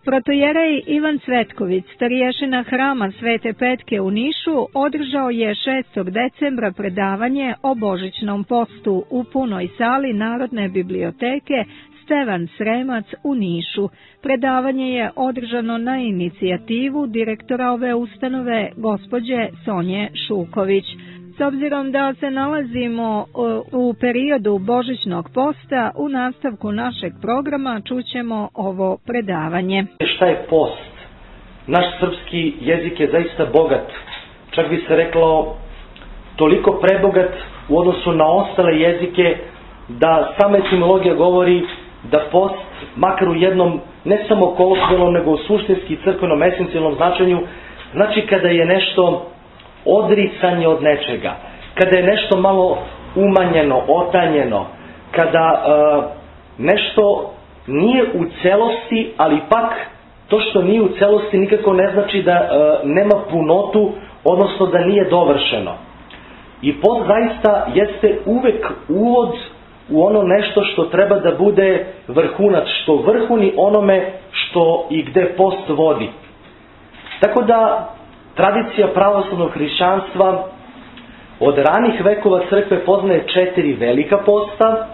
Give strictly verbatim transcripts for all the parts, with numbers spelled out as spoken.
Protojerej Ivan Cvetković, starješina hrama Svete Petke u Nišu, održao je šestog decembra predavanje o božićnom postu u punoj sali Narodne biblioteke Stevan Sremac u Nišu. Predavanje je održano na inicijativu direktora ove ustanove, gospođe Sonje Šuković. S obzirom da se nalazimo u periodu božićnog posta, u nastavku našeg programa čućemo ovo predavanje. Šta je post? Naš srpski jezik je zaista bogat. Čak bi se reklo toliko prebogat u odnosu na ostale jezike da sama etimologija govori da post, makar u jednom ne samo kolokvijalnom nego u suštinski crkvenom esencijalnom značenju, znači kada je nešto odricanje od nečega, kada je nešto malo umanjeno, otanjeno, kada uh, nešto nije u celosti, ali pak to što nije u celosti nikako ne znači da uh, nema punotu, odnosno da nije dovršeno. I post zaista jeste uvek uvod u ono nešto što treba da bude vrhunac, što vrhuni onome što i gde post vodi. Tako da tradicija pravoslavnog hrišćanstva od ranih vekova crkve poznaje četiri velika posta,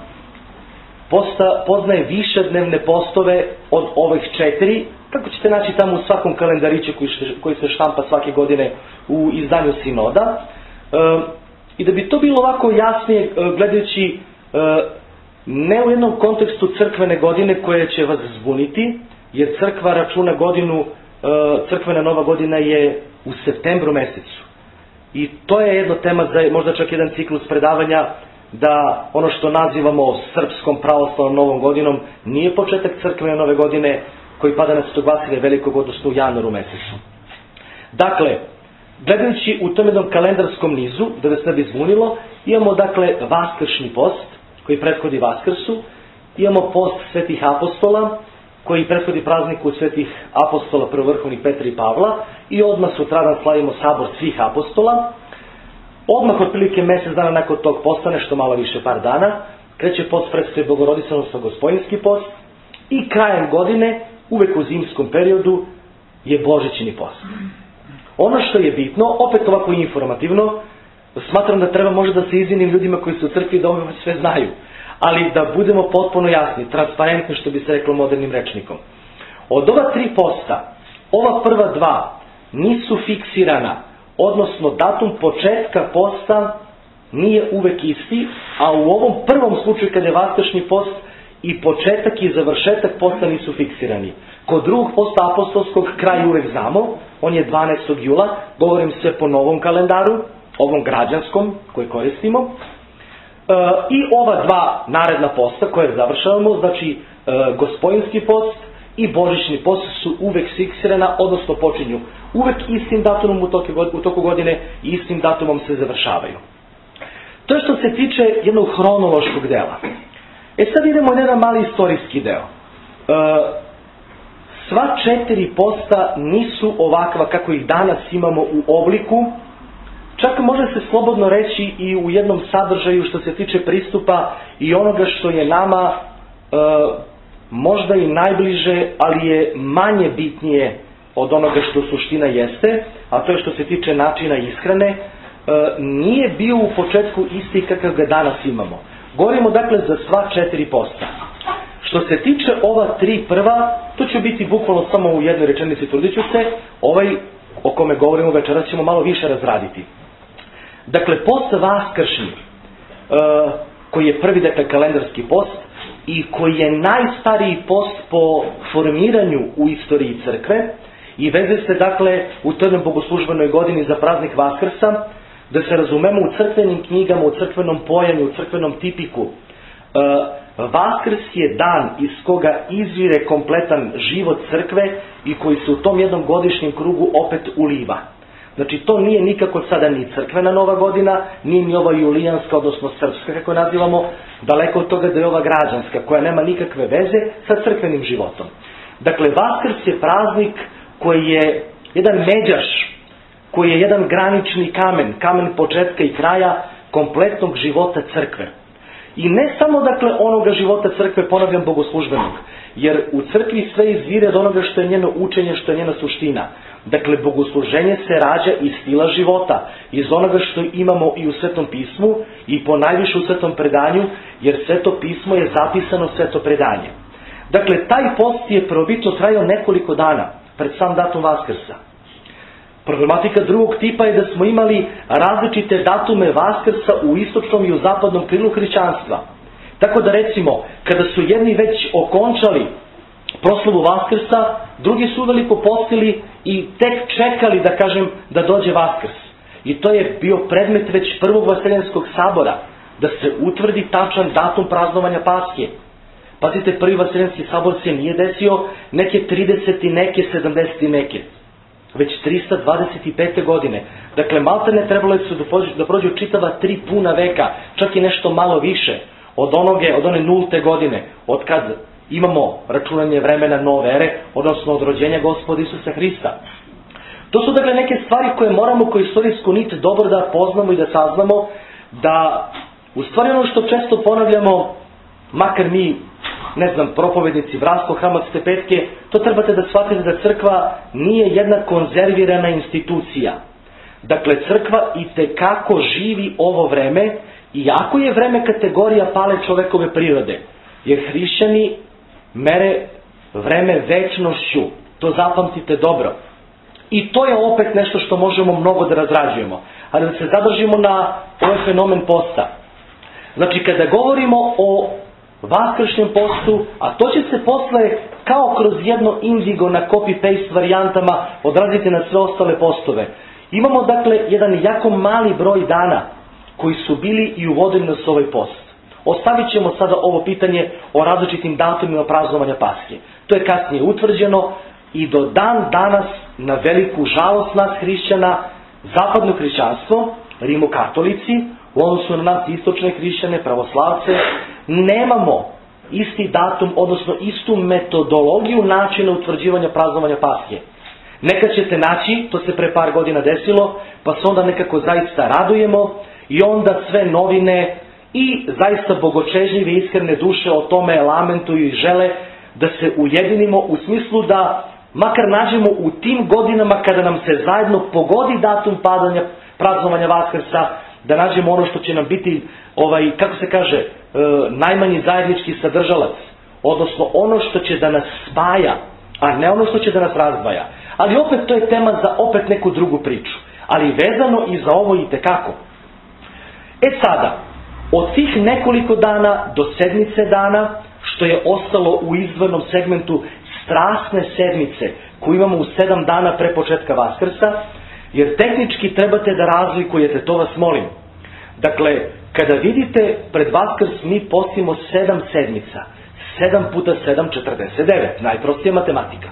posta poznaje višednevne postove od ovih četiri, kako ćete naći tamo u svakom kalendariću koji, koji se štampa svake godine u izdanju sinoda. E, I da bi to bilo ovako jasnije gledajući e, ne u jednom kontekstu crkvene godine koja će vas zbuniti, jer crkva računa godinu, e, crkvena nova godina je u septembru mesecu. I to je jedna tema za možda čak jedan ciklus predavanja, da ono što nazivamo srpskom pravoslavnom novom godinom nije početak crkvene nove godine koji pada na Svetog Vasilija Velikog, odnosno u januaru mesecu. Dakle, gledajući u tom jednom kalendarskom nizu, da vas ne bi zbunilo, imamo dakle vaskršnji post koji prethodi Vaskrsu, imamo post svetih apostola koji prethodi prazniku svetih apostola prvovrhovnih Petra i Pavla, i odmah sutradan slavimo sabor svih apostola. Odmah otprilike mjesec dana nakon tog posta, nešto malo više par dana, kreće post predstoji Bogorodice, odnosno Gospodinjski post, i krajem godine, uvek u zimskom periodu, je Božićni post. Ono što je bitno, opet ovako informativno, smatram da treba možda da se izvinim ljudima koji su u crkvi da ovo sve znaju, ali da budemo potpuno jasni, transparentni, što bi se reklo modernim rečnikom. Od ova tri posta, ova prva dva nisu fiksirana, odnosno datum početka posta nije uvek isti, a u ovom prvom slučaju kada je vaskršnji post, i početak i završetak posta nisu fiksirani. Kod drugog posta apostolskog kraj uvek znamo, on je dvanaestog jula, govorim sve po novom kalendaru, ovom građanskom koji koristimo. E, I ova dva naredna posta koje završavamo, znači e, Gospodinjski post i Božićni post, su uvek fiksirana, odnosno počinju uvek istim datumom u toku, u toku godine i istim datumom se završavaju. To je što se tiče jednog hronološkog dela. E sad idemo na jedan mali istorijski deo. E, sva četiri posta nisu ovakva kako ih danas imamo u obliku, čak može se slobodno reći i u jednom sadržaju što se tiče pristupa i onoga što je nama e, možda i najbliže, ali je manje bitnije od onoga što suština jeste, a to je što se tiče načina ishrane, e, nije bio u početku isti kakav ga danas imamo. Govorimo dakle za sva četiri posta. Što se tiče ova tri prva, to će biti bukvalno samo u jednoj rečenici, trudit ću se, ovaj o kome govorimo večeras ćemo malo više razraditi. Dakle, post vaskršnji, uh, koji je prvi dakle kalendarski post i koji je najstariji post po formiranju u istoriji crkve i veze se dakle u toj bogoslužbenoj godini za praznik Vaskrsa, da se razumemo u crkvenim knjigama, u crkvenom pojanju, u crkvenom tipiku. Uh, Vaskrs je dan iz koga izvire kompletan život crkve i koji se u tom jednom godišnjem krugu opet uliva. Znači to nije nikako sada ni crkvena nova godina, nije ni ova julijanska, odnosno srpska kako nazivamo, daleko od toga da je ova građanska, koja nema nikakve veze sa crkvenim životom. Dakle, Vaskrs je praznik koji je jedan međaš, koji je jedan granični kamen, kamen početka i kraja kompletnog života crkve. I ne samo dakle onoga života crkve, ponavljam, bogoslužbenog, jer u crkvi sve izvire od onoga što je njeno učenje, što je njena suština. Dakle, bogosluženje se rađa iz stila života, iz onoga što imamo i u Svetom pismu i po najviše u Svetom predanju, jer Sveto pismo je zapisano Sveto predanje. Dakle, taj post je prvobitno trajao nekoliko dana pred sam datum Vaskrsa. Problematika drugog tipa je da smo imali različite datume Vaskrsa u istočnom i u zapadnom krilu hrišćanstva. Tako da recimo, kada su jedni već okončali proslavu Vaskrsa, drugi su veliko postili i tek čekali, da kažem, da dođe Vaskrs. I to je bio predmet već prvog Vaseljenskog sabora, da se utvrdi tačan datum praznovanja Paske. Pazite, prvi Vaseljenski sabor se nije desio neke trideset i neke, sedamdeset i neke, već trista dvadeset pete godine. Dakle, maltene trebalo je su da, pođu, da prođu čitava tri puna veka, čak i nešto malo više, od onoge, od one nulte godine, od kad imamo računanje vremena nove ere, odnosno od rođenja Gospoda Isusa Hrista. To su dakle neke stvari koje moramo kao istorijsku nit dobro da poznamo i da saznamo, da u stvari ono što često ponavljamo, makar mi, ne znam, propovednici Vranskog hrama Svete Petke, to trebate da shvatite da crkva nije jedna konzervirana institucija. Dakle, crkva itekako živi ovo vreme, iako je vreme kategorija pale čovekove prirode, jer hrišćani mere vreme večnošću, to zapamtite dobro. I to je opet nešto što možemo mnogo da razrađujemo, ali da se zadržimo na ovaj fenomen posta. Znači, kada govorimo o vaskršnjem postu, a to će se posle kao kroz jedno indigo na copy-paste varijantama odraziti na sve ostale postove. Imamo dakle jedan jako mali broj dana koji su bili i uvodili nas ovaj post. Ostavit ćemo sada ovo pitanje o različitim datumima praznovanja Paske. To je kasnije utvrđeno i do dan danas, na veliku žalost nas hrišćana, zapadno hrišćanstvo, rimokatolici, u odnosu na nas istočne hrišćane, pravoslavce, nemamo isti datum, odnosno istu metodologiju načina utvrđivanja praznovanja Paske. Nekad ćete naći, to se pre par godina desilo, pa se onda nekako zaista radujemo i onda sve novine i zaista bogočežljive iskrene duše o tome lamentuju i žele da se ujedinimo u smislu da makar nađemo u tim godinama kada nam se zajedno pogodi datum padanja praznovanja Vaskrsa, da nađemo ono što će nam biti, ovaj, kako se kaže, e, najmanji zajednički sadržalac, odnosno ono što će da nas spaja, a ne ono što će da nas razdvaja. Ali opet to je tema za opet neku drugu priču, ali vezano i za ovo itekako. E sada, od tih nekoliko dana do sedmice dana, što je ostalo u izdvojenom segmentu strasne sedmice, koju imamo u sedam dana pre početka Vaskrsa, jer tehnički trebate da razlikujete, to vas molim. Dakle, kada vidite pred Vaskrs mi postimo sedam sedmica, sedam puta sedam, četrdeset devet, najprostija matematika.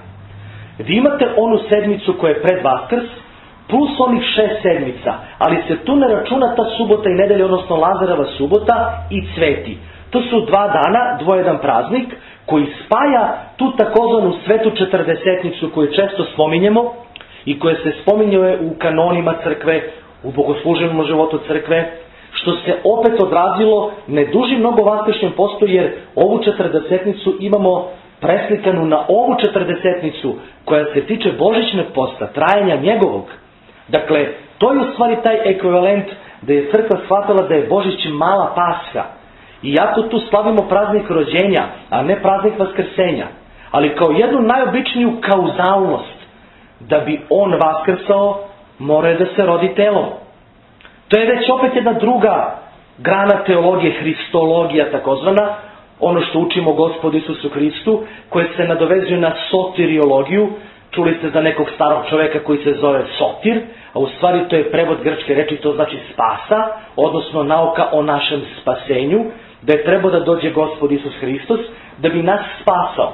Vi imate onu sedmicu koja je pred Vaskrs, plus onih šest sedmica, ali se tu ne računa ta subota i nedelja, odnosno Lazareva subota i Cveti. To su dva dana, dvojedan praznik, koji spaja tu takozvanu svetu četrdesetnicu koju često spominjemo i koje se spominjuje u kanonima crkve, u bogosluženom životu crkve, što se opet odrazilo ne duži mnogo vaskršnjem postu, jer ovu četrdesetnicu imamo preslikanu na ovu četrdesetnicu koja se tiče božićnog posta, trajanja njegovog. Dakle, to je u stvari taj ekvivalent da je crkva shvatila da je Božić mala Paska. Iako tu slavimo praznik rođenja, a ne praznik vaskrsenja, ali kao jednu najobičniju kauzalnost, da bi on vaskrsao, mora je da se rodi telom. To je već opet jedna druga grana teologije, hristologija takozvana, ono što učimo Gospodu Isusu Hristu, koje se nadovezuje na sotiriologiju. Čuli ste za nekog starog čoveka koji se zove Sotir, a u stvari to je prevod grčke reči, to znači spasa, odnosno nauka o našem spasenju, da je trebao da dođe Gospod Isus Hristos, da bi nas spasao.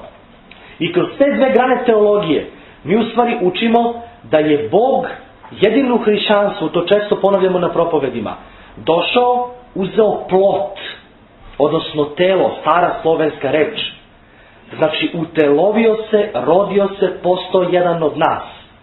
I kroz te dve grane teologije mi u stvari učimo da je Bog jedino u hrišćanstvu, to često ponavljamo na propovedima, došao, uzeo plot, odnosno telo, stara slovenska reč. Znači, utelovio se, rodio se, postao jedan od nas.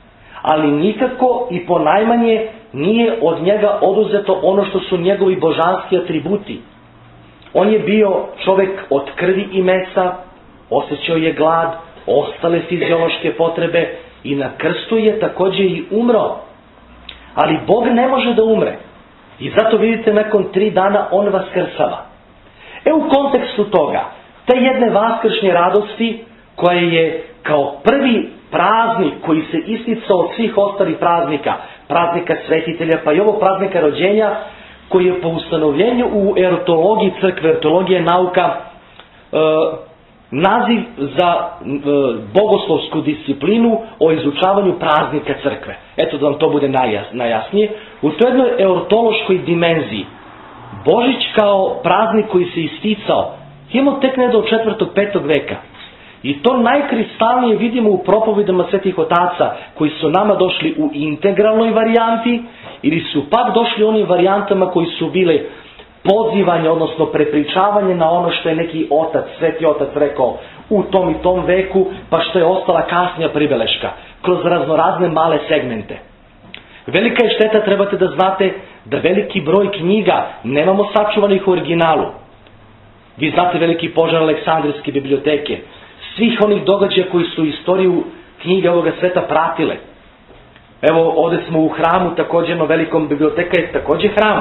Ali nikako i ponajmanje nije od njega oduzeto ono što su njegovi božanski atributi. On je bio čovek od krvi i mesa, osjećao je glad, ostale fiziološke potrebe i na krstu je također i umro. Ali Bog ne može da umre. I zato vidite nakon tri dana on vaskrsava. E u kontekstu toga, te jedne vaskršnje radosti koja je kao prvi praznik koji se isticao od svih ostalih praznika, praznika svetitelja pa i ovog praznika rođenja, koji je po ustanovljenju u erotologiji crkve, erotologija je nauka, e, naziv za e, bogoslovsku disciplinu o izučavanju praznika crkve. Eto da vam to bude najas, najjasnije. U toj jednoj erotološkoj dimenziji, Božić kao praznik koji se isticao, imamo tek ne do četvrtog, petog veka. I to najkristalnije vidimo u propovedama svetih otaca koji su nama došli u integralnoj varijanti ili su pak došli onim varijantama koji su bile pozivanje, odnosno prepričavanje na ono što je neki otac, sveti otac rekao u tom i tom veku, pa što je ostala kasnija pribeleška, kroz raznorazne male segmente. Velika je šteta, trebate da znate, da veliki broj knjiga nemamo sačuvanih u originalu. Vi znate veliki požar Aleksandrijske biblioteke, svih onih događaja koji su istoriju knjiga ovoga sveta pratile. Evo, ovdje smo u hramu, također jedno velikom biblioteka je također hram.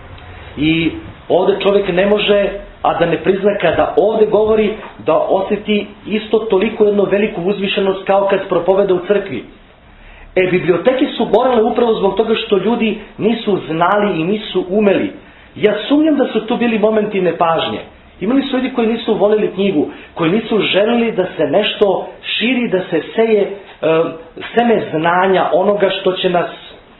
I ovdje čovjek ne može, a da ne prizna kada ovdje govori, da osjeti isto toliko jednu veliku uzvišenost kao kad propoveda u crkvi. E, biblioteke su gorele upravo zbog toga što ljudi nisu znali i nisu umeli. Ja sumnjam da su tu bili momenti nepažnje. Imali su ljudi koji nisu volili knjigu, koji nisu želili da se nešto širi, da se seje e, seme znanja, onoga što će nas,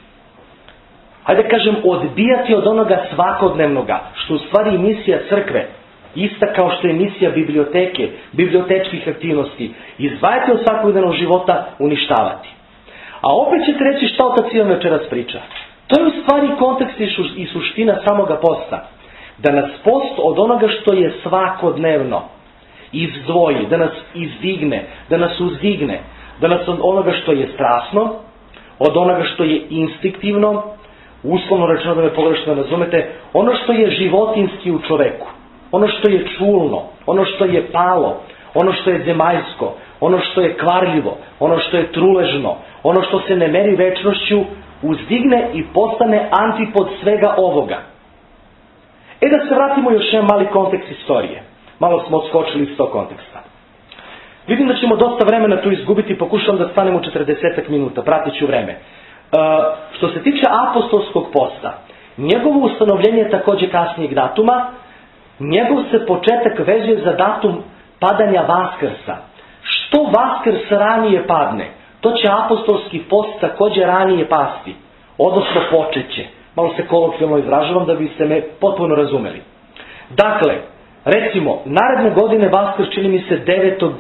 hajde kažem, odbijati od onoga svakodnevnoga, što u stvari je misija crkve, ista kao što je misija biblioteke, bibliotečkih aktivnosti, izdvajati od svakodnevnog života, uništavati. A opet ćete reći šta otac Ivan večeras priča. To je u stvari kontekst i suština samoga posta. Da nas post od onoga što je svakodnevno izdvoji, da nas izdigne, da nas uzdigne, da nas od onoga što je strasno, od onoga što je instinktivno, uslovno rečeno da me pogrešno razumete, ono što je životinski u čoveku, ono što je čulno, ono što je palo, ono što je zemaljsko, ono što je kvarljivo, ono što je truležno, ono što se ne meri večnošću, uzdigne i postane antipod svega ovoga. E da se vratimo još jedan mali kontekst istorije. Malo smo odskočili iz tog konteksta. Vidim da ćemo dosta vremena tu izgubiti, pokušavam da stanemo u četrdesetak minuta, pratit ću vreme. E, što se tiče apostolskog posta, njegovo ustanovljenje je također kasnijeg datuma, njegov se početak vezuje za datum padanja Vaskrsa. Što Vaskrs ranije padne, to će apostolski post također ranije pasti, odnosno počeće. Malo se kolokvijalno izražavam da biste me potpuno razumeli. Dakle, recimo, naredne godine Vaskrs čini mi se devetog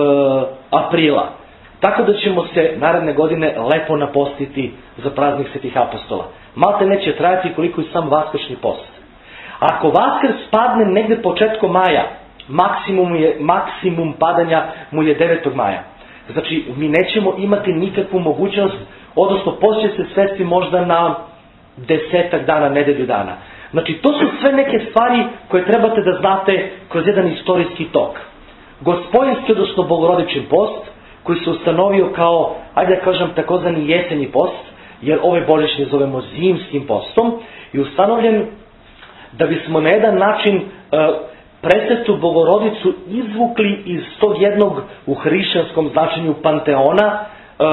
aprila. Tako da ćemo se naredne godine lepo napostiti za praznik Svetih apostola. Malte neće trajati koliko i sam vaskršnji post. Ako Vaskrs padne negde početkom maja, maksimum, je, maksimum padanja mu je devetog maja. Znači, mi nećemo imati nikakvu mogućnost, odnosno post će se svesti možda na desetak dana, nedelju dana. Znači, to su sve neke stvari koje trebate da znate kroz jedan istorijski tok. Gospodinski, odnosno bogorodični post, koji se ustanovio kao, ajde da kažem, takozvani jesenji post, jer ove božićne zovemo zimskim postom, i ustanovljen da bismo na jedan način e, presvetu bogorodicu izvukli iz tog jednog u hrišćanskom značenju panteona e,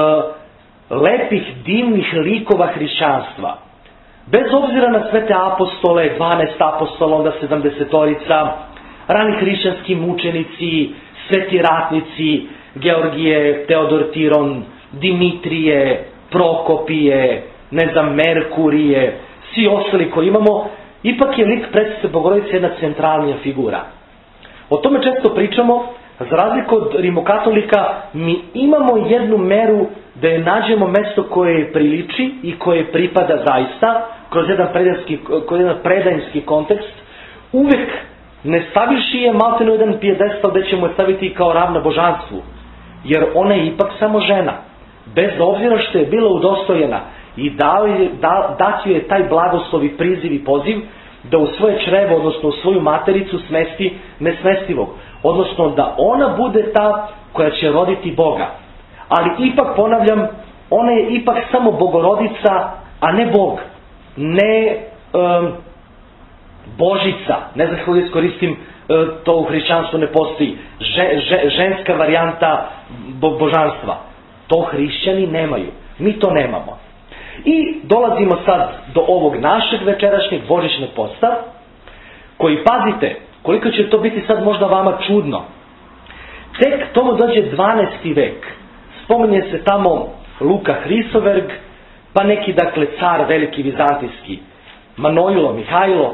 lepih, divnih likova hrišćanstva. Bez obzira na sve te apostole, dvanaest apostola, onda sedamdesetorica, rani hrišćanski mučenici, sveti ratnici, Georgije, Teodor Tiron, Dimitrije, Prokopije, ne znam, Merkurije, svi ostali koji imamo, ipak je lik Presvete Bogorodice jedna centralnija figura. O tome često pričamo, za razliku od rimokatolika, mi imamo jednu meru da je nađemo mesto koje je priliči i koje pripada zaista, kroz jedan predanski, kroz jedan predajnski kontekst, uvek ne staviš je malte na jedan pijedestal gde ćemo je staviti kao ravna božanstvu, jer ona je ipak samo žena, bez obzira što je bila udostojena i dao je, da, dat joj je taj blagoslov i priziv i poziv da u svoje črevo, odnosno u svoju matericu smesti nesmestivog. odnosno da ona bude ta koja će roditi Boga. Ali ipak ponavljam, ona je ipak samo Bogorodica, a ne Bog. Ne um, Božica, ne znam kako da iskoristim, to u hrišćanstvu ne postoji, že, že, ženska varijanta bo, božanstva. To hrišćani nemaju, mi to nemamo. I dolazimo sad do ovog našeg večerašnjeg božićnog posta, koji, pazite, koliko će to biti sad možda vama čudno. Tek tomu dođe dvanaesti vek, spominje se tamo Luka Hrisoverg, pa neki, dakle, car veliki vizantijski, Manojlo, Mihajlo,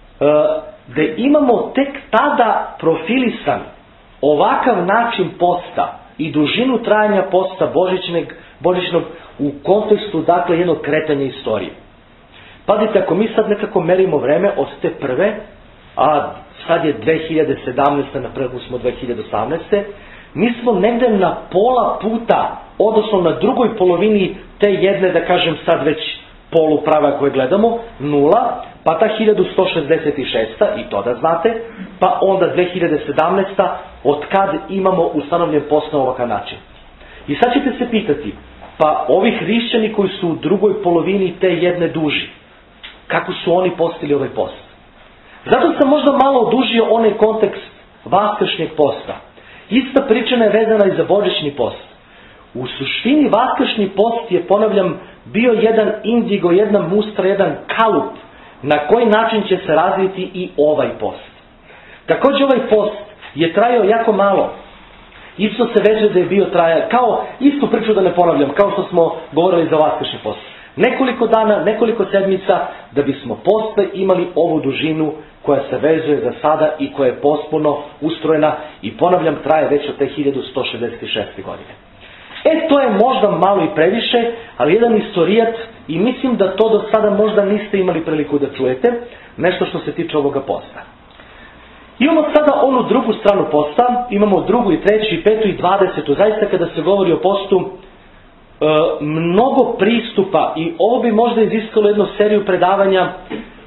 da imamo tek tada profilisan ovakav način posta i dužinu trajanja posta božićnog, božićnog u kontekstu, dakle, jednog kretanja istorije. Pazite, ako mi sad nekako merimo vreme od te prve, a sad je dve hiljade sedamnaeste, na prvu smo dve hiljade osamnaeste, mi smo negde na pola puta, odnosno na drugoj polovini te jedne, da kažem sad već poluprava koje gledamo, nula, pa ta hiljadu sto šezdeset šesta, i to da znate, pa onda dve hiljade sedamnaesta, od kad imamo ustanovljen post na ovakav način. I sad ćete se pitati, pa ovi hrišćani koji su u drugoj polovini te jedne duži, kako su oni postili ovaj post? Zato sam možda malo odužio onaj kontekst vaskršnjeg posta. Ista pričana je vezana i za božićni post. U suštini vaskršnji post je, ponavljam, bio jedan indigo, jedna mustra, jedan kalup na koji način će se razviti i ovaj post. Također ovaj post je trajao jako malo. Isto se veže da je bio traja, kao istu priču da ne ponavljam, kao što smo govorili za vaskršnji post. Nekoliko dana, nekoliko sedmica, da bismo posle imali ovu dužinu koja se vezuje za sada i koja je potpuno ustrojena i, ponavljam, traje već od te hiljadu sto šezdeset šeste. godine. E, to je možda malo i previše, ali jedan istorijat, i mislim da to do sada možda niste imali priliku da čujete, nešto što se tiče ovoga posta. Imamo sada onu drugu stranu posta, imamo drugu i treću i petu i dvadesetu, zaista kada se govori o postu, e, mnogo pristupa, i ovo bi možda iziskalo jednu seriju predavanja. E,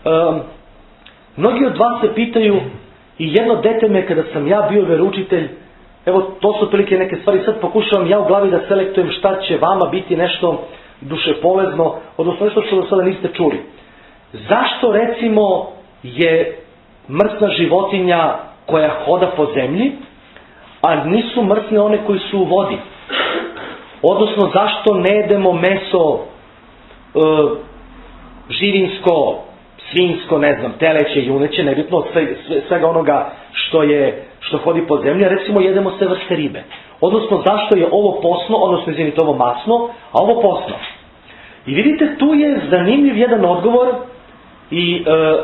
mnogi od vas se pitaju, i jedno dete me kada sam ja bio veroučitelj, evo, to su prilike neke stvari, sad pokušavam ja u glavi da selektujem šta će vama biti nešto dušepolezno, odnosno nešto što do sada niste čuli. Zašto, recimo, je mrsna životinja koja hoda po zemlji, a nisu mrsne one koji su u vodi? Odnosno, zašto ne jedemo meso e, živinsko, svinjsko, ne znam, teleće, juneće, nebitno od sve, sve, svega onoga što je što hodi po zemlji, a recimo jedemo sve vrste ribe. Odnosno, zašto je ovo posno, odnosno, izvinite, ovo masno, a ovo posno? I vidite, tu je zanimljiv jedan odgovor i e,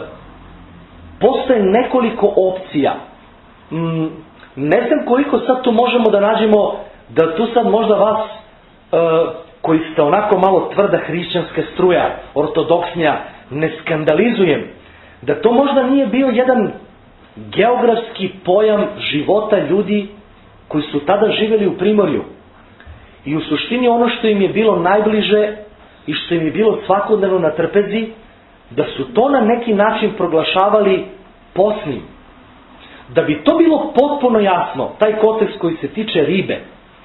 postoje nekoliko opcija. Mm, ne znam koliko sad tu možemo da nađemo, da tu sad možda vas, e, koji ste onako malo tvrda hrišćanska struja, ortodoksnija, ne skandalizujem, da to možda nije bio jedan geografski pojam života ljudi koji su tada živjeli u primorju. I u suštini ono što im je bilo najbliže i što im je bilo svakodnevno na trpezi, da su to na neki način proglašavali posnim. Da bi to bilo potpuno jasno, taj kontekst koji se tiče ribe.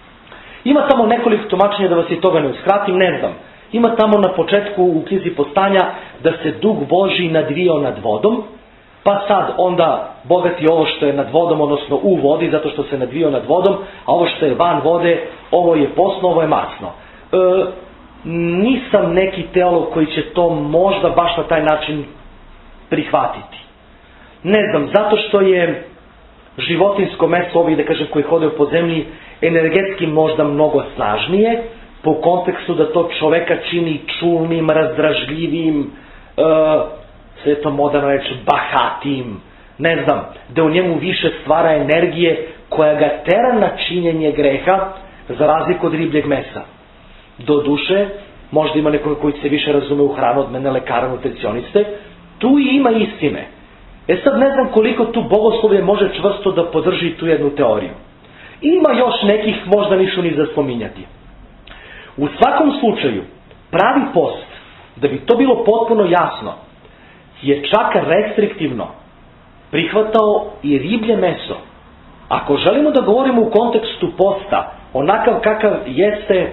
Ima tamo nekoliko tumačenja, da vas i toga ne uskratim, ne znam. Ima tamo na početku u knjizi Postanja da se Duh Božji nadvio nad vodom, pa sad onda bogati ovo što je nad vodom, odnosno u vodi, zato što se nadvio nad vodom, a ovo što je van vode, ovo je posno, ovo je masno. E, nisam neki teolog koji će to možda baš na taj način prihvatiti. Ne znam, zato što je životinsko meso, ovih, da kažem, koji hodaju po zemlji, energetski možda mnogo snažnije, po kontekstu da to čoveka čini čulnim, razdražljivim, e, sve je to moderno reći, bahatim, ne znam, da u njemu više stvara energije koja ga tera na činjenje greha, za razliku od ribljeg mesa. Do duše, možda ima nekoga koji se više razume u hranu od mene, lekara, nutricioniste, tu i ima istine. E sad ne znam koliko tu bogoslovlje može čvrsto da podrži tu jednu teoriju. Ima još nekih, možda nišu ni za spominjati. U svakom slučaju, pravi post, da bi to bilo potpuno jasno, je čak restriktivno prihvatao i riblje meso Ako želimo da govorimo u kontekstu posta, onakav kakav jeste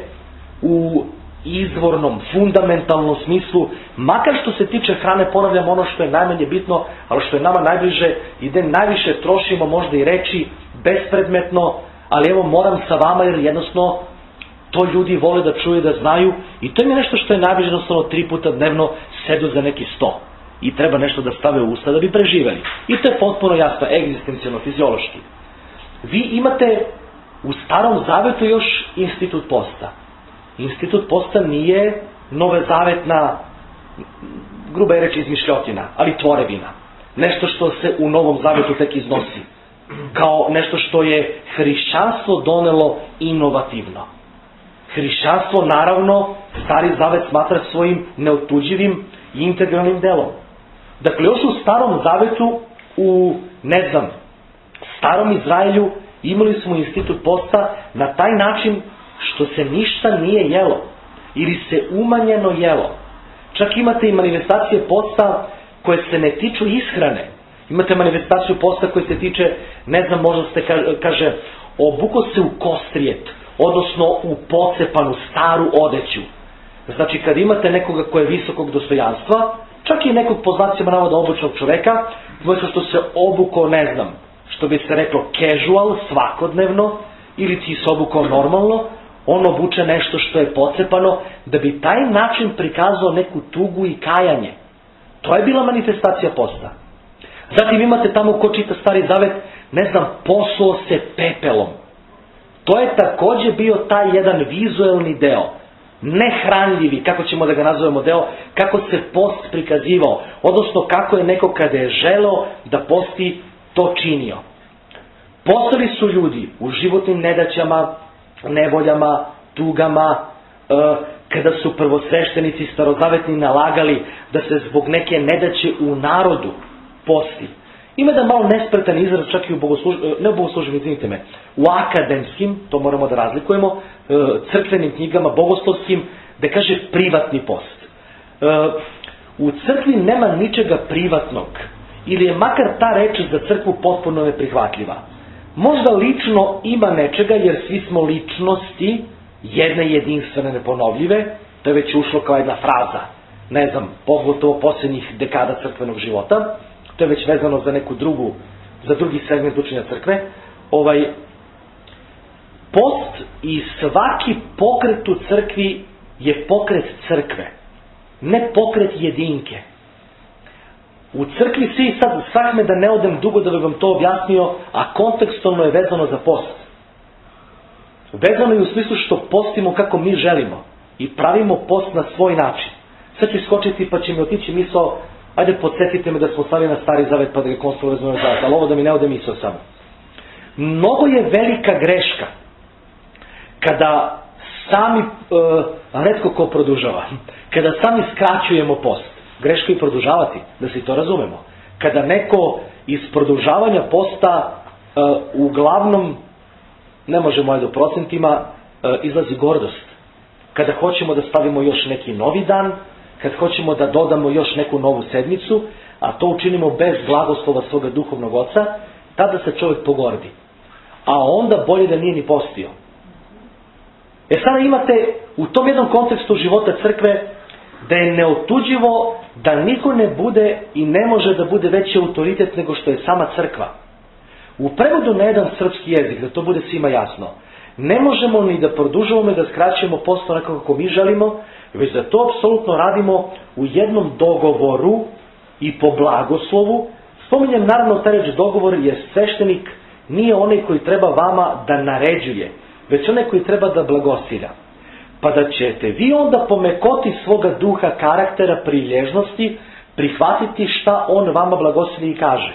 u izvornom, fundamentalnom smislu, makar što se tiče hrane, ponavljam ono što je najmanje bitno, ali što je nama najbliže, ide najviše trošimo možda i reći bespredmetno, ali evo moram sa vama jer jednostavno to ljudi vole da čuju, da znaju, i to je nešto što je najbliže, jednostavno tri puta dnevno sedu za neki sto i treba nešto da stave u usta da bi preživeli. I to je potpuno jasno, egzistencijalno, fiziološki. Vi imate u Starom Zavetu još institut posta. Institut posta nije novozavetna, gruba je reč izmišljotina, ali tvorevina. Nešto što se u Novom Zavetu tek iznosi. Kao nešto što je hrišćanstvo donelo inovativno. Hrišćanstvo, naravno, Stari Zavet smatra svojim neotuđivim i integralnim delom. Dakle, još u Starom Zavetu, u, ne znam, Starom Izraelju, imali smo institut posta na taj način što se ništa nije jelo ili se umanjeno jelo. Čak imate i manifestacije posta koje se ne tiču ishrane. Imate manifestaciju posta koja se tiče, ne znam, možda se kaže, obuko se u kostrijet, odnosno u pocepanu staru odeću. Znači, kad imate nekoga ko je visokog dostojanstva, čak i nekog po znacima navoda običnog čoveka, umjesto što se obuko, ne znam, što bi se reklo casual, svakodnevno, ili ti se obukao normalno, on obuče nešto što je pocepano, da bi taj način prikazao neku tugu i kajanje. To je bila manifestacija posta. Zatim imate tamo, ko čita Stari Zavet, ne znam, posuo se pepelom. To je takođe bio taj jedan vizuelni deo, nehranljivi, kako ćemo da ga nazovemo deo, kako se post prikazivao, odnosno kako je neko kada je želeo da posti to činio. Postali su ljudi u životnim nedaćama, nevoljama, tugama, e, kada su prvosveštenici starozavetni nalagali da se zbog neke nedaće u narodu posti. Ima da malo nespretan izraz čak i u bogoslužbenim, ne u bogoslužbenim, izvinite me, u akademskim, to moramo da razlikujemo, e, crkvenim knjigama, bogoslovskim, da kaže privatni post. E, u crkvi nema ničega privatnog, ili je makar ta reč za crkvu potpuno neprihvatljiva. Možda lično ima nečega, jer svi smo ličnosti, jedne jedinstvene neponovljive, to je već ušlo kao jedna fraza, ne znam, pogotovo posljednjih dekada crkvenog života, to je već vezano za neku drugu, za drugi segment učenja crkve. Ovaj, post i svaki pokret u crkvi je pokret crkve, ne pokret jedinke. U crkvi svi, sad svak me da ne odem dugo da bih vam to objasnio, a kontekstualno je vezano za post. Vezano je u smislu što postimo kako mi želimo i pravimo post na svoj način. Sad ću iskočiti pa će mi otići misao, ajde podsjetite me da smo stali na Stari Zavet pa da ga konstruo vezano za zavet, ali ovo da mi ne ode misao samo. Mnogo je velika greška kada sami, e, retko ko produžava, kada sami skraćujemo post. Greško i produžavati, da se i to razumemo. Kada neko iz produžavanja posta e, uglavnom, ne možemo ajde u procentima, e, izlazi gordost. Kada hoćemo da stavimo još neki novi dan, kad hoćemo da dodamo još neku novu sedmicu, a to učinimo bez blagoslova svoga duhovnog oca, tada se čovjek pogordi. A onda bolje da nije ni postio. E sada imate u tom jednom kontekstu života crkve da je neotuđivo da niko ne bude i ne može da bude veći autoritet nego što je sama crkva. U prevodu na jedan srpski jezik, da to bude svima jasno, ne možemo ni da produžavamo i da skraćujemo post onako kako mi želimo, već da to apsolutno radimo u jednom dogovoru i po blagoslovu. Spominjem naravno taj reč dogovor, jer sveštenik nije onaj koji treba vama da naređuje, već onaj koji treba da blagosilja. Pa da ćete vi onda po mekoti svoga duha, karaktera, prilježnosti prihvatiti šta on vama blagosilji i kaže.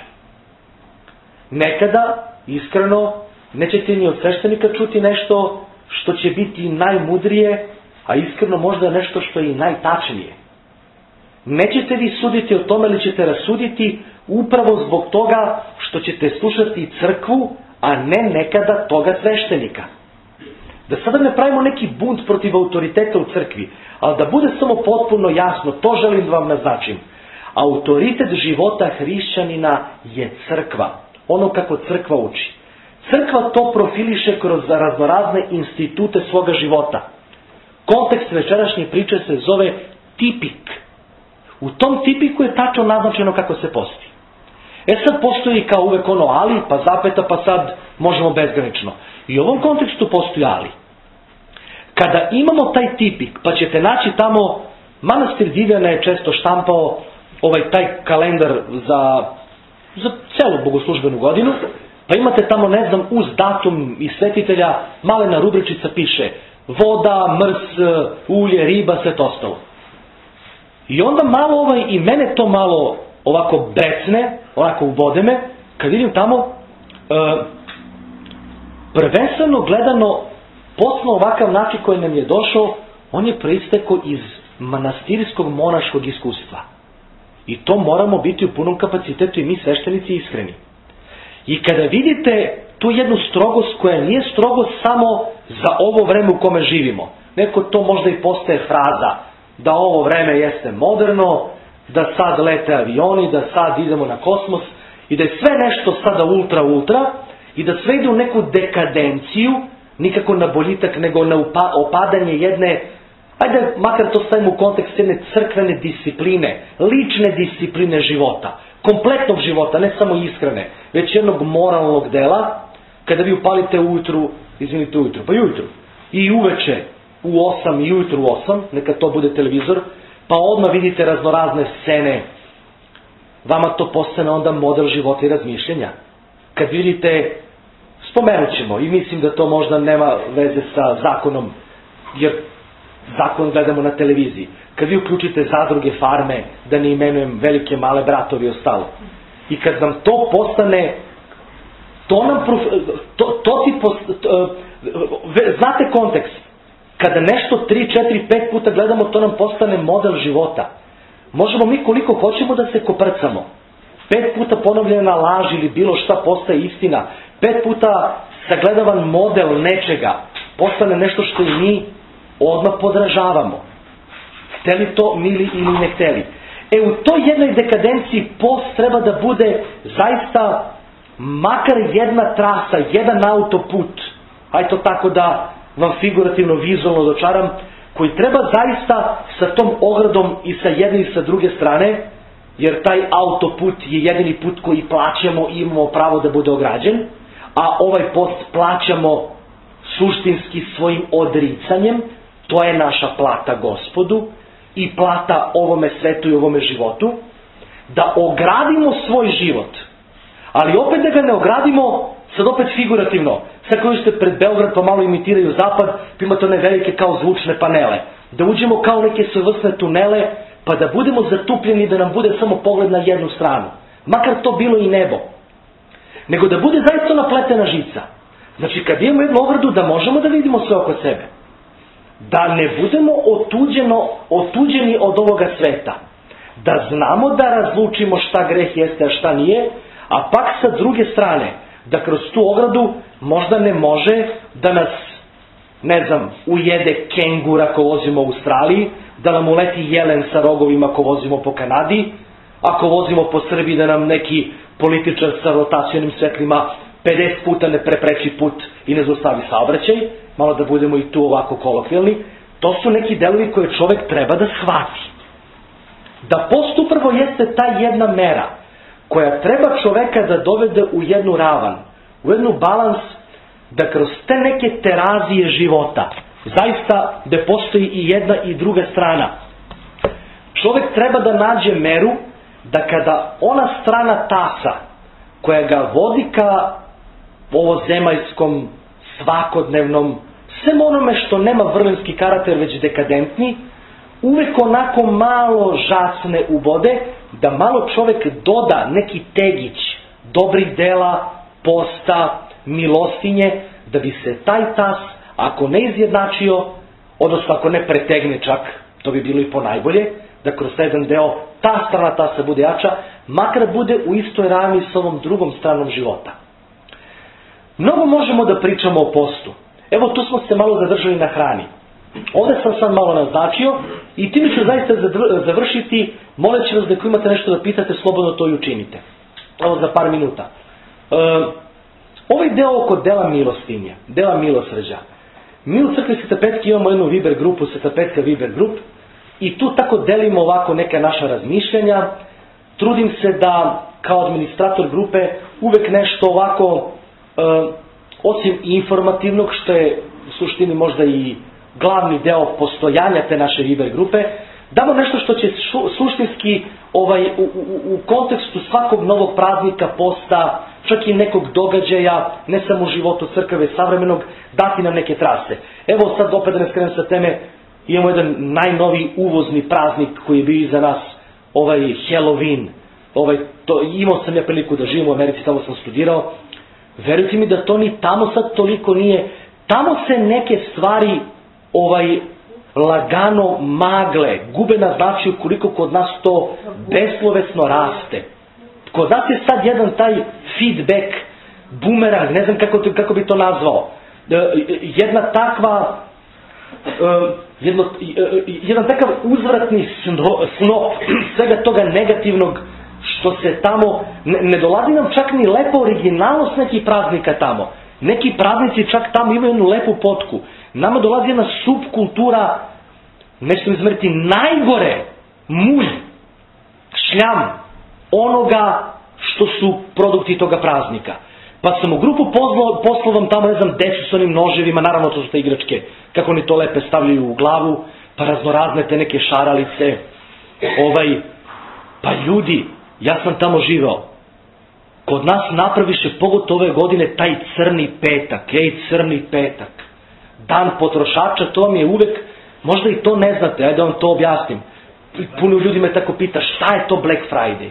Nekada, iskreno, nećete ni od sveštenika čuti nešto što će biti najmudrije, a iskreno možda nešto što je i najtačnije. Nećete vi suditi o tome, ili ćete rasuditi upravo zbog toga što ćete slušati crkvu, a ne nekada toga sveštenika. Da sada ne pravimo neki bunt protiv autoriteta u crkvi, ali da bude samo potpuno jasno, to želim da vam naznačim. Autoritet života hrišćanina je crkva, ono kako crkva uči. Crkva to profiliše kroz raznorazne institute svoga života. Kontekst večerašnje priče se zove tipik. U tom tipiku je tačno naznačeno kako se posti. E sad postoji kao uvek ono ali, pa zapeta, pa sad možemo bezgranično. I u ovom kontekstu postoji ali. Kada imamo taj tipik, pa ćete naći tamo, manastir Divjana je često štampao ovaj taj kalendar za, za celu bogoslužbenu godinu, pa imate tamo, ne znam, uz datum i svetitelja, malena rubričica piše voda, mrs, ulje, riba, sve to ostalo. I onda malo ovaj, i mene to malo ovako brecne, onako ubode me, kad vidim tamo, e, prvenstveno gledano, posno ovakav način koji nam je došao, on je proistekao iz manastirskog monaškog iskustva. I to moramo biti u punom kapacitetu i mi sveštenici iskreni. I kada vidite tu jednu strogost koja nije strogost samo za ovo vreme u kome živimo, neko to možda i postaje fraza, da ovo vreme jeste moderno, da sad lete avioni, da sad idemo na kosmos i da je sve nešto sada ultra ultra i da sve ide u neku dekadenciju, nikako na boljitak, nego na opadanje jedne, ajde makar to stavimo u kontekst jedne crkvene discipline, lične discipline života, kompletnog života, ne samo ishrane, već jednog moralnog dela, kada vi upalite ujutru, izvinite ujutru, pa ujutru, i uveče u osam i ujutru u osam, neka to bude televizor, pa odmah vidite raznorazne scene, vama to postane onda model života i razmišljenja. Kad vidite, spomenut ćemo, i mislim da to možda nema veze sa zakonom, jer zakon gledamo na televiziji. Kad vi uključite zadruge, farme, da ne imenujem velike, male bratovi i ostalo. I kad nam to postane, to nam, prof, to, to ti post, to, znate kontekst, kada nešto tri, četiri, pet puta gledamo, to nam postane model života. Možemo mi koliko hoćemo da se koprcamo. Pet puta ponovljena laž ili bilo šta postaje istina. Pet puta sagledavan model nečega postane nešto što i mi odmah podražavamo. Hteli to mili ili ne hteli. E u toj jednoj dekadenciji post treba da bude zaista makar jedna trasa, jedan autoput, aj to tako da vam figurativno, vizualno dočaram, koji treba zaista sa tom ogradom i sa jedne i sa druge strane, jer taj autoput je jedini put koji plaćamo i imamo pravo da bude ograđen, a ovaj post plaćamo suštinski svojim odricanjem, to je naša plata Gospodu i plata ovome svetu i ovome životu, da ogradimo svoj život, ali opet da ga ne ogradimo, sad opet figurativno, sad koji ste pred Beograd pa malo imitiraju zapad, pa imate one velike kao zvučne panele, da uđemo kao neke svrsne tunele, pa da budemo zatupljeni, da nam bude samo pogled na jednu stranu, makar to bilo i nebo, nego da bude zaista napletena žica. Znači kad imamo jednu ogradu da možemo da vidimo sve oko sebe, da ne budemo otuđeno, otuđeni od ovoga sveta, da znamo da razlučimo šta greh jeste, a šta nije, a pak sa druge strane, da kroz tu ogradu možda ne može da nas, ne znam, ujede kengur ako vozimo u Australiji, da nam uleti jelen sa rogovima ako vozimo po Kanadi, ako vozimo po Srbiji da nam neki političar sa rotacionim svetlima pedeset puta ne prepreči put i ne zaustavi saobraćaj, malo da budemo i tu ovako kolokvijalni. To su neki delovi koje čovek treba da shvati. Da post upravo jeste ta jedna mera koja treba čoveka da dovede u jednu ravan, u jednu balans, da kroz te neke terazije života, zaista da postoji i jedna i druga strana. Čovek treba da nađe meru da kada ona strana tasa koja ga vodi ka ovozemaljskom, svakodnevnom, svem onome što nema vrlinski karakter već dekadentni, uvek onako malo žacne ubode, da malo čovek doda neki tegić dobrih dela, posta, milostinje, da bi se taj tas, ako ne izjednačio, odnosno ako ne pretegne čak, to bi bilo i ponajbolje, da kroz jedan deo ta strana tasa bude jača, makar bude u istoj ravni s ovom drugom stranom života. Mnogo možemo da pričamo o postu. Evo tu smo se malo zadržali na hrani. Ovdje sam sad malo naznačio i time ću zaista završiti, molit ću vas da ako imate nešto da pitate, slobodno to i učinite. Evo za par minuta. E, Ovaj deo oko dela milostinje, dela milosrđa. Mi u crkvi Svete Petke imamo jednu Viber grupu, Sveta Petka Viber grup, i tu tako delimo ovako neka naša razmišljanja. Trudim se da kao administrator grupe uvek nešto ovako, e, osim informativnog, što je u suštini možda i glavni deo postojanja te naše Viber grupe, damo nešto što će šu, suštinski ovaj, u, u, u kontekstu svakog novog praznika, posta, čak i nekog događaja, ne samo u životu crkve savremenog, dati nam neke trase. Evo sad opet da ne skrenem sa teme, imamo jedan najnoviji uvozni praznik koji je bio iza nas, ovaj Halloween. Ovaj, to, imao sam ja priliku da živim u Americi, tamo sam studirao. Verujte mi da to ni tamo sad toliko nije. Tamo se neke stvari ovaj, lagano magle, gube na značaju koliko kod nas to beslovesno raste. Kod nas je sad jedan taj feedback, bumerang, ne znam kako, kako bi to nazvao. Jedna takva, jedno, jedan takav uzvratni snop svega toga negativnog što se tamo, ne, ne dolazi nam čak ni lepa originalnost nekih praznika tamo. Neki praznici čak tamo imaju jednu lepu potku. Nama dolazi jedna subkultura, nećete mi izmeriti, najgore, mulj, šljam, onoga što su produkti toga praznika. Pa sam u grupu poslao vam tamo, ne znam, decu s onim noževima, naravno to su te igračke, kako oni to lepe stavljaju u glavu, pa raznorazne te neke šaralice, ovaj, pa ljudi, ja sam tamo živao. Kod nas napraviše pogotovo ove godine taj crni petak, ej crni petak, dan potrošača, to vam je uvek, možda i to ne znate, ajde da vam to objasnim. Puno ljudi me tako pita, šta je to Black Friday?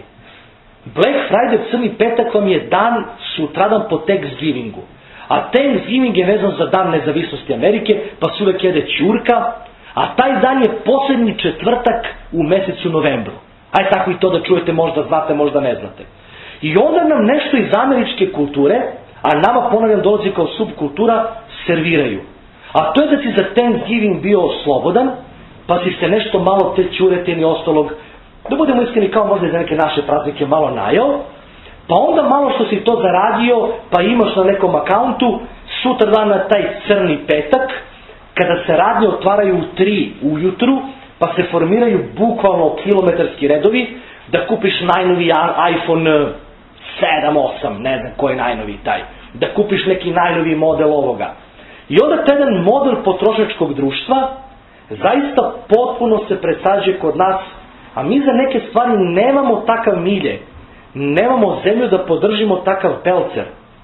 Black Friday, crni petak, vam je dan sutradan po Thanksgivingu. A Thanksgiving je vezan za dan nezavisnosti Amerike, pa se uvek jede ćurka, a taj dan je poslednji četvrtak u mesecu novembru. Ajde tako i to da čujete, možda znate, možda ne znate. I onda nam nešto iz američke kulture, a nama, ponavljam, dolazi kao subkultura, serviraju. A to je da si za Thanksgiving bio slobodan, pa si se nešto malo te ćuretine i ostalog, da budemo iskreni, kao možda i za neke naše praznike, malo najao, pa onda malo što si to zaradio, pa imaš na nekom akauntu, sutra dan na taj crni petak, kada se radnje otvaraju u tri ujutru, pa se formiraju bukvalno kilometarski redovi, da kupiš najnoviji iPhone sedam, osam, ne znam koji je najnoviji taj, da kupiš neki najnoviji model ovoga. I onda taj jedan model potrošačkog društva zaista potpuno se presađuje kod nas, a mi za neke stvari nemamo takav milje, nemamo zemlju da podržimo takav pelcer.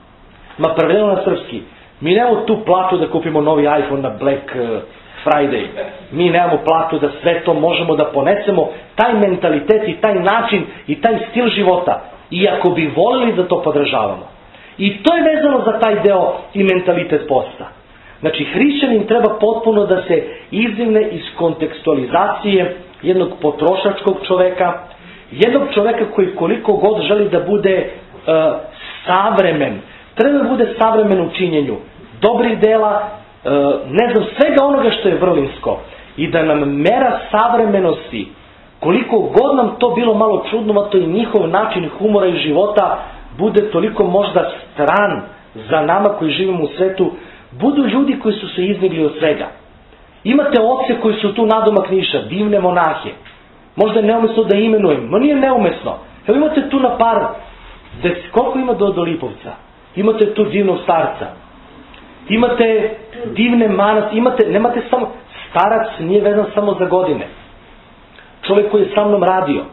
Ma prevedeno na srpski, mi nemamo tu platu da kupimo novi iPhone na Black Friday, mi nemamo platu da sve to možemo da ponesemo, taj mentalitet i taj način i taj stil života, iako bi volili da to podržavamo. I to je vezano za taj deo i mentalitet posta. Znači, hrišćanin treba potpuno da se izdigne iz kontekstualizacije jednog potrošačkog čoveka, jednog čoveka koji koliko god želi da bude uh, savremen, treba da bude savremen u činjenju dobrih dela, uh, ne znam, svega onoga što je vrlinsko, i da nam mera savremenosti, koliko god nam to bilo malo čudnovato i njihov način humora i života bude toliko možda stran za nama koji živimo u svetu, budu ljudi koji su se izmigli od svega. Imate oce koji su tu nadomak Niša, divne monahe. Možda je neumesno da imenujem, no nije neumesno. Evo imate tu na par, des, koliko ima do, do Lipovca? Imate tu divnog starca. Imate divne manas, imate, nemate samo, starac nije vezan samo za godine. Čovjek koji je sa mnom radio,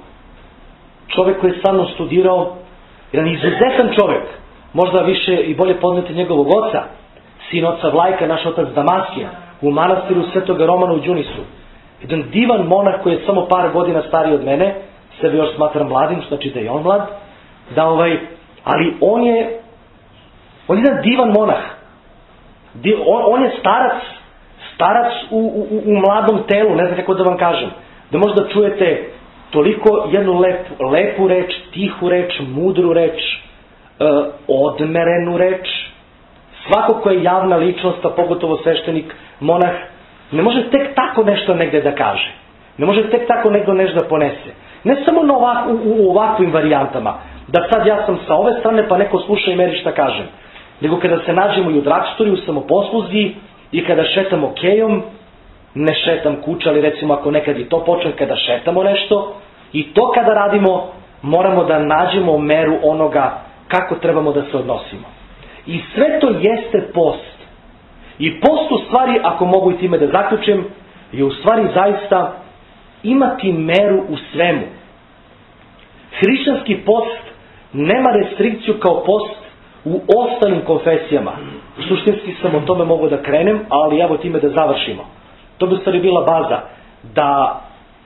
čovjek koji je sa mnom studirao, jedan izuzetan čovjek, možda više i bolje poznate njegovog oca, sin oca Vlajka, naš otac Damaskija, u manastiru Svetoga Romana u Đunisu. Jedan divan monah koji je samo par godina stariji od mene, sebe još smatram mladim, znači da je on mlad, da ovaj, ali on je, on je jedan divan monah. On, on je starac, starac u, u, u mladom telu, ne znam kako da vam kažem. Da možda čujete toliko jednu lepu, lepu reč, tihu reč, mudru reč, e, odmerenu reč. Svako ko je javna ličnost, a pogotovo sveštenik, monah, ne može tek tako nešto negde da kaže. Ne može tek tako negde nešto da ponese. Ne samo na ovak, u, u ovakvim varijantama. Da sad ja sam sa ove strane pa neko sluša i meri šta kažem. nego kada se nađemo i u drugstoru, u samoposluzi i kada šetamo kejom, ne šetam kuća, ali recimo ako nekad i to počne, kada šetamo nešto, i to kada radimo, moramo da nađemo meru onoga kako trebamo da se odnosimo. I sve to jeste post. I post u stvari, ako mogu i time da zaključim, je u stvari zaista imati meru u svemu. Hrišćanski post nema restrikciju kao post u ostalim konfesijama. Suštinski sam o tome mogu da krenem, ali evo time da završimo. To bi stvari bila baza, da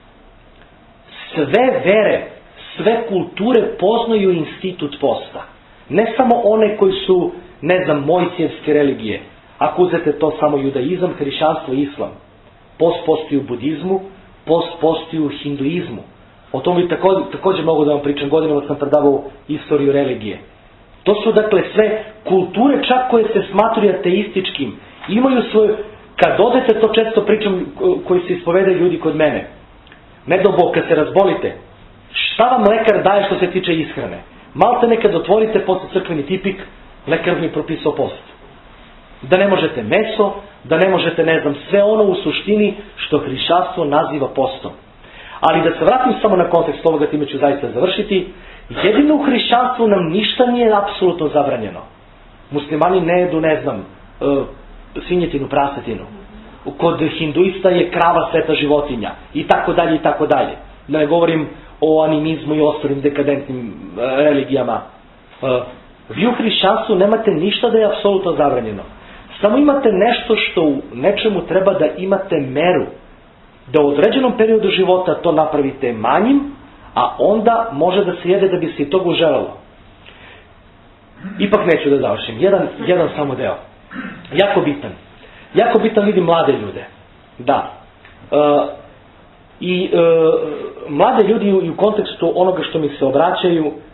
sve vere, sve kulture poznaju institut posta. Ne samo one koji su, ne znam, mojsijevske religije. Ako uzete to samo judaizam, hrišćanstvo i islam. Post postoji u budizmu, post postoji u hinduizmu. O tom bi također, također mogu da vam pričam, godinama sam predavao istoriju religije. To su dakle sve kulture čak koje se smatruju ateističkim. Imaju svoju, kad odete, to često pričam koji se ispovedaju ljudi kod mene. Ne do Bog, kad se razbolite, šta vam lekar daje što se tiče ishrane? Malte nekad otvorite posle crkveni tipik, lekar mi propisao post. Da ne možete meso, da ne možete, ne znam, sve ono u suštini što hrišćanstvo naziva postom. Ali da se vratim samo na kontekst ovoga, time ću zaista završiti, jedino u hrišćanstvu nam ništa nije apsolutno zabranjeno. Muslimani ne jedu, ne znam, svinjetinu, prasetinu. Kod hinduista je krava sveta životinja i tako dalje i tako dalje. Da ne govorim o animizmu i ostalim dekadentnim religijama. Vi u hrišćanstvu nemate ništa da je apsolutno zabranjeno. Samo imate nešto što u nečemu treba da imate meru. Da u određenom periodu života to napravite manjim, a onda može da se jede da bi se i toga uželalo. Ipak neću da završim. Jedan, jedan samo deo. Jako bitan. Jako bitan vidim mlade ljude. Da. E, I e, mlade ljudi i u kontekstu onoga što mi se obraćaju, e,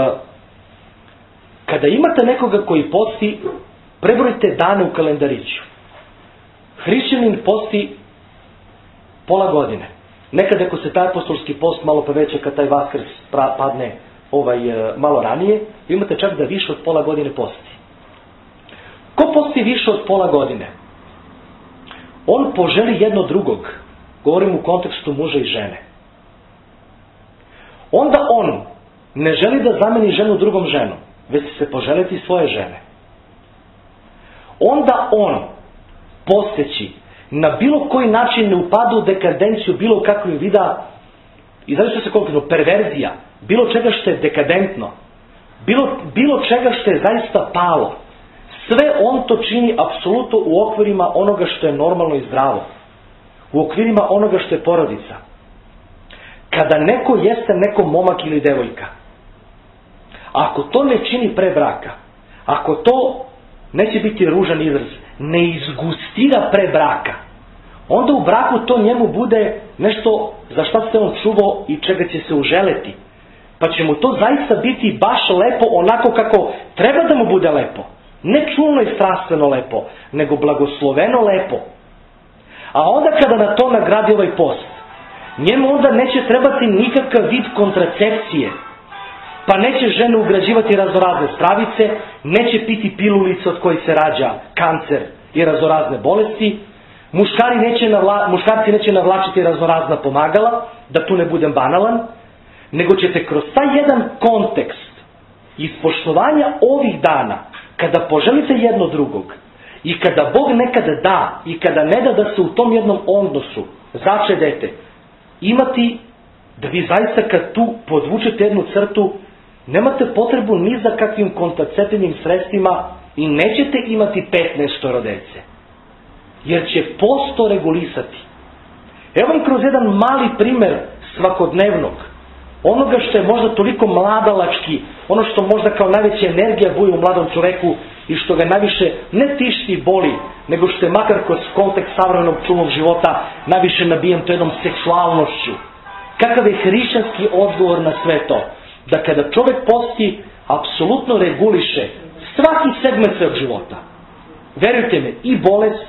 kada imate nekoga koji posti, prebrojite dane u kalendariću. Hrišćanin posti pola godine. Nekad ako se taj apostolski post malo poveća, kad taj Vaskrs padne ovaj, malo ranije, vi imate čak da više od pola godine posti. Ko posti više od pola godine? On poželi jedno drugog. Govorim u kontekstu muža i žene. Onda on ne želi da zameni ženu drugom ženom, već se poželiti svoje žene. Onda on, posteći, na bilo koji način ne upada u dekadenciju bilo kakvih vida, i znači se koliko perverzija, bilo čega što je dekadentno, bilo, bilo čega što je zaista palo. Sve on to čini apsolutno u okvirima onoga što je normalno i zdravo. U okvirima onoga što je porodica. Kada neko jeste neko momak ili devojka, ako to ne čini pre braka, ako to, neće biti ružan izraz, ne izgustira pre braka, onda u braku to njemu bude nešto za šta se on čuvao i čega će se uželeti. Pa će mu to zaista biti baš lepo onako kako treba da mu bude lepo. Ne čulno i strastveno lepo, nego blagosloveno lepo. A onda kada na to nagradi ovaj post, njemu onda neće trebati nikakav vid kontracepcije. Pa neće žene ugrađivati razorazne stravice, neće piti pilulice od kojih se rađa kancer i razorazne bolesti, muškari neće navla, muškarci neće navlačiti razorazna pomagala, da tu ne budem banalan, nego ćete kroz taj jedan kontekst ispoštovanja ovih dana, kada poželite jedno drugog i kada Bog nekada da i kada ne da da se u tom jednom odnosu začedete, imati da vi zaista kad tu podvučete jednu crtu, nemate potrebu ni za kakvim kontraceptivnim sredstvima i nećete imati petnaestoro dece. Jer će posto regulisati. Evo vam kroz jedan mali primer svakodnevnog. Onoga što je možda toliko mladalački, ono što možda kao najveća energija buje u mladom čoveku i što ga najviše ne tišti i boli, nego što je makar kroz kontekst savremenog čulnog života najviše nabijen to jednom seksualnošću. Kakav je hrišćanski odgovor na sve to? Da kada čovek posti, apsolutno reguliše svaki segment svog života. Verujte me, i bolest,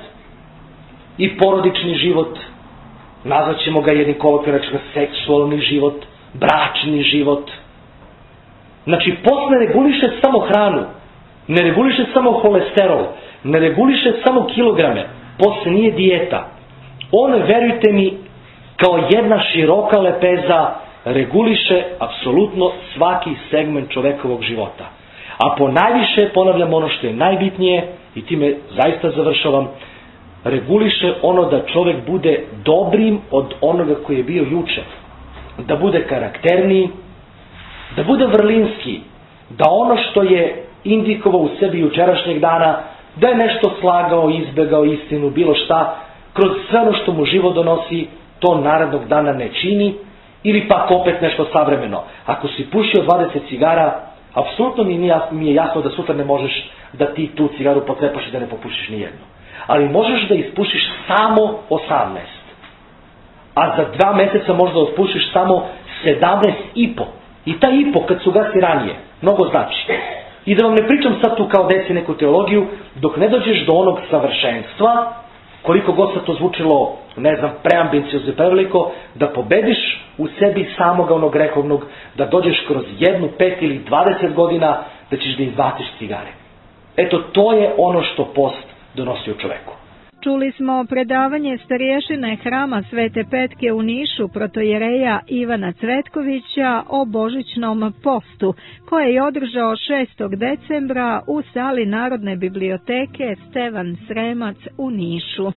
i porodični život, nazvaćemo ga jednim kolokvijalno seksualni život, bračni život. Znači, post ne reguliše samo hranu, ne reguliše samo holesterol, ne reguliše samo kilograme, post nije dijeta. On, verujte mi, kao jedna široka lepeza reguliše apsolutno svaki segment čovekovog života. A po najviše, ponavljam ono što je najbitnije, i time zaista završavam, reguliše ono da čovek bude dobrim od onoga koji je bio juče. Da bude karakterniji, da bude vrlinski, da ono što je indikovao u sebi jučerašnjeg dana, da je nešto slagao, izbegao istinu, bilo šta, kroz sve ono što mu život donosi, to narednog dana ne čini, ili pak opet nešto savremeno. Ako si pušio dvadeset cigara, apsolutno mi je jasno da sutra ne možeš da ti tu cigaru potrepaš i da ne popušiš ni jednu. Ali možeš da ispušiš samo osamnaest. A za dva meseca možeš da otpušiš samo sedamnaest i po. I ta i po, kad su gasi ranije, mnogo znači. I da vam ne pričam sad tu kao deci neku teologiju, dok ne dođeš do onog savršenstva, koliko god se to zvučilo, ne znam, preambiciozno i preveliko, da pobediš u sebi samoga onog grehovnog, da dođeš kroz jednu, pet ili dvadeset godina, da ćeš da izbaciš cigare. Eto, to je ono što post donosi u čoveku. Čuli smo predavanje starješine Hrama Svete Petke u Nišu, protojereja Ivana Cvetkovića, o božićnom postu, koje je održao šestog decembra u sali Narodne biblioteke Stevan Sremac u Nišu.